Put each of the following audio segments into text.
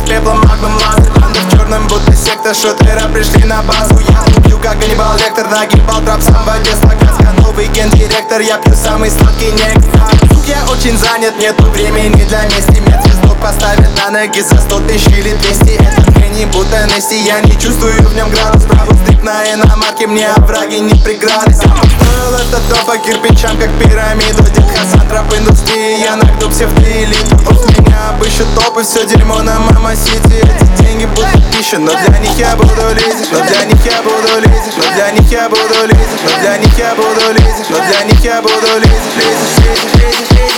пеплом магнум лазер. Банда в черном, будто секта шутера, пришли на базу. Я убью как Ганнибал Лектор, нагибал трап сам в детства. Краска, новый гендиректор, я пью самый сладкий нектар. Я очень занят, нету времени для мести. Медзвездок поставят на ноги за 100 тысяч или 200. Это хрень будто Несси, я не чувствую в нем градус. Правый стык на иномарке, мне овраги не преграды. Строил этот дом по кирпичам, как пирамиду. Дед Хасан, троп индустрии, я нагну псевдоэлиту. Меня обыщут топы, все дерьмо на Мама-Сити. Эти деньги будут пища, но для них я буду лидер. Но для них я буду лидер. Но для них я буду лидер. Но для них я буду лидер. Но для них я буду лидер.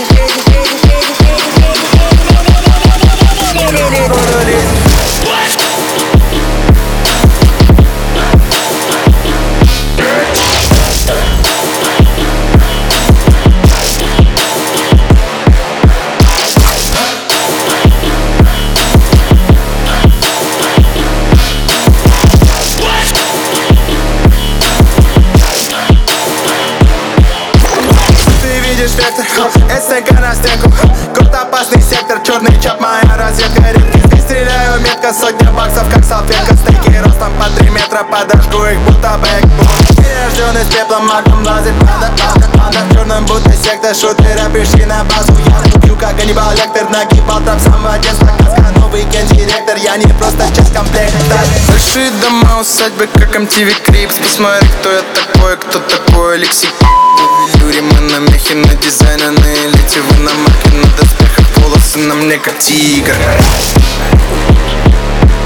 Вектор, СТК на стенку. Код опасный сектор, черный чап, моя разведка. Редкий стреляю метко, сотня баксов, как салфетка. Стейки ростом по 3 метра, подожгу их, будто бэкбун. Перерожденный с пеплом, магнум лазер. Банда в черном, будто секта шутера, пришли на базу. Я убью как Ганнибал Лектор, нагибал трап с самого детства. Краска, новый гендиректор, я не просто часть комплекта. Большие дома, усадьбы, как MTV Крипс. Посмотри, кто я такой, кто такой Алексей. Люри, мы на мехе, на дизайне, на элите. Вы на марке, на доспехах, волосы на мне как тигр.